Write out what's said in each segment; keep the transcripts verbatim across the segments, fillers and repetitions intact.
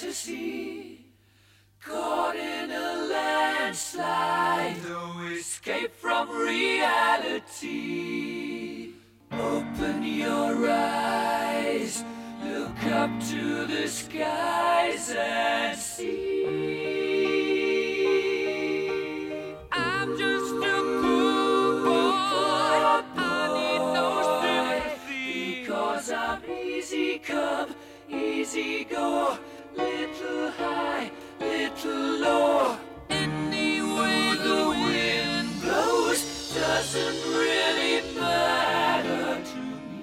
fantasy, caught in a landslide, no escape from reality. Open your eyes, look up to the skies and see. I'm just a poor boy, I need no sympathy, because I'm easy come, easy go, little high, little low. Any way the wind blows doesn't really matter to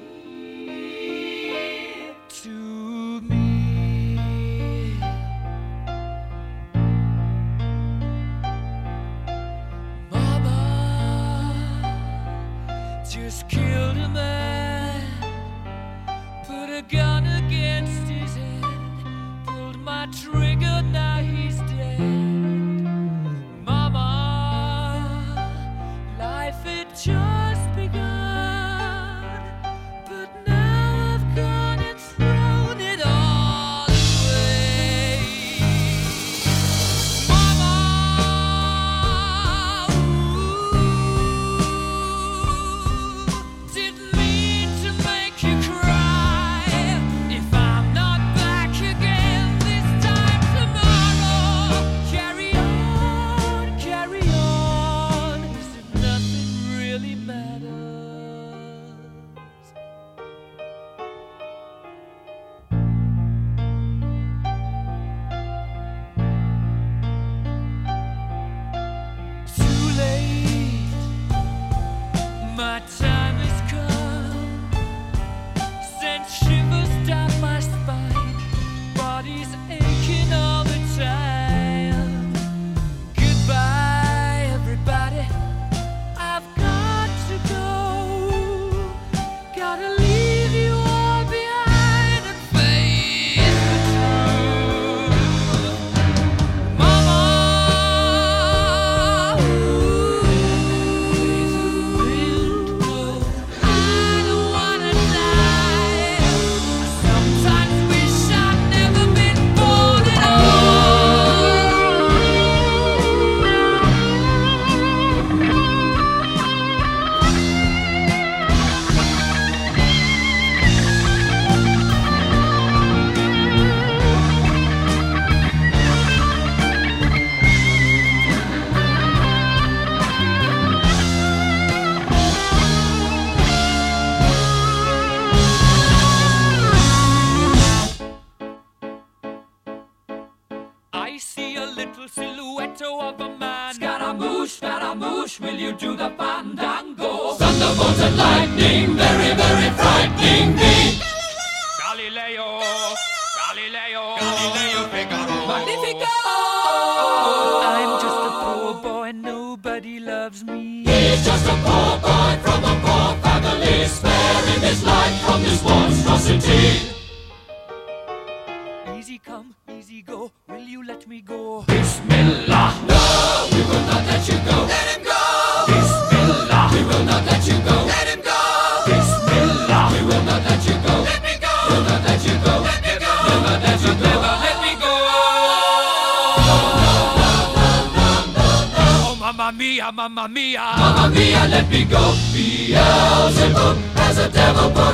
me, to me. Mama just killed a man, put a gun against his head, pulled my trigger, now he's dead. Mama, life had just begun, but now I've gone and thrown it all away. Mama, ooh, didn't mean to make you cry. If I'm not back again this time tomorrow, carry on, carry on, as if nothing really matters. Too late, my time has come, sent shivers down my spine, body's aching all the time. Goodbye, everybody, I've got to go, gotta leave you all behind and face the truth. Mama, ooh, I don't wanna die. I sometimes wish I'd never been born at I see a little silhouette of a man. Scaramouche, Scaramouche, will you do the fandango? Thunderbolts and lightning, very, very frightening me. Galileo, Galileo, Galileo Figaro. Magnifico! I'm just a poor boy, nobody loves me. He's just a poor boy from a poor family, sparing his life from this monstrosity. Easy come, easy go, will you let me go? Bismillah! No, we will not let you go. Let him go! Bismillah! We will not let you go. Let him go! Bismillah! We will not let you go. Let me go! We'll not let you go. Let me go! We'll not let you go. Never let me go! No, no, no, no, no, no, no. Oh, mamma mia, mamma mia! Mamma mia, let me go! Beelzebub has a devil book.